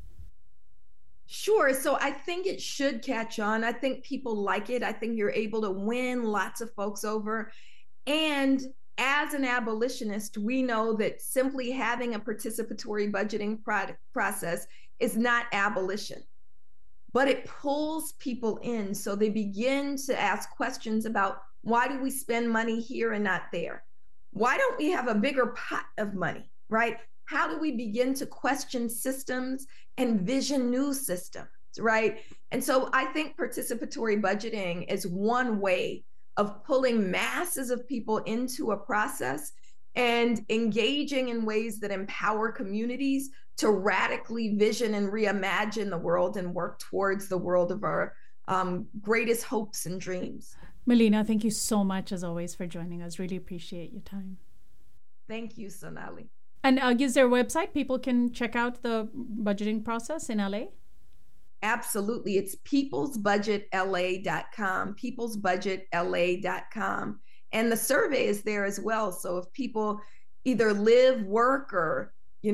Sure. So I think it should catch on. I think people like it. I think you're able to win lots of folks over. And as an abolitionist, we know that simply having a participatory budgeting process is not abolition, but it pulls people in. So they begin to ask questions about, why do we spend money here and not there? Why don't we have a bigger pot of money, right? How do we begin to question systems and vision new systems, right? And so I think participatory budgeting is one way of pulling masses of people into a process and engaging in ways that empower communities to radically vision and reimagine the world and work towards the world of our greatest hopes and dreams. Melina, thank you so much, as always, for joining us. Really appreciate your time. Thank you, Sonali. And is there a website people can check out the budgeting process in LA? Absolutely. It's peoplesbudgetla.com, peoplesbudgetla.com. And the survey is there as well. So if people either live, work, or,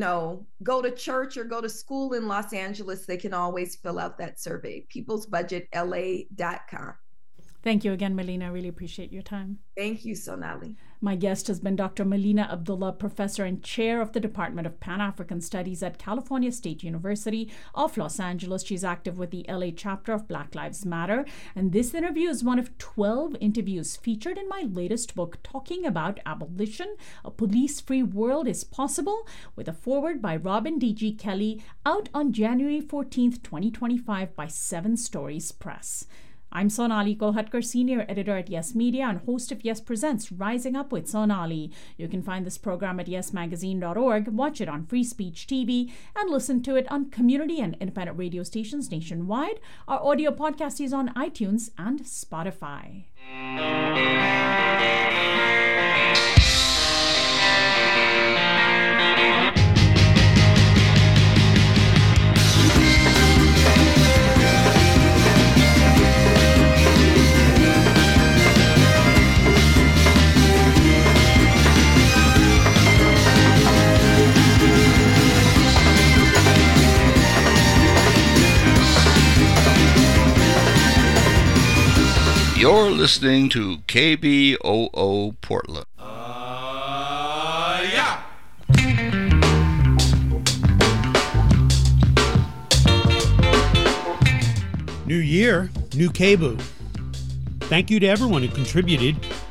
go to church or go to school in Los Angeles, they can always fill out that survey, peoplesbudgetla.com. Thank you again, Melina. I really appreciate your time. Thank you, Sonali. My guest has been Dr. Melina Abdullah, professor and chair of the Department of Pan-African Studies at California State University of Los Angeles. She's active with the LA chapter of Black Lives Matter. And this interview is one of 12 interviews featured in my latest book, Talking About Abolition, A Police-Free World is Possible, with a foreword by Robin D.G. Kelly, out on January 14th, 2025 by 7 Stories Press. I'm Sonali Kolhatkar, senior editor at Yes Media and host of Yes Presents Rising Up with Sonali. You can find this program at yesmagazine.org, watch it on Free Speech TV, and listen to it on community and independent radio stations nationwide. Our audio podcast is on iTunes and Spotify. You're listening to KBOO Portland. Yeah! New year, new KBOO. Thank you to everyone who contributed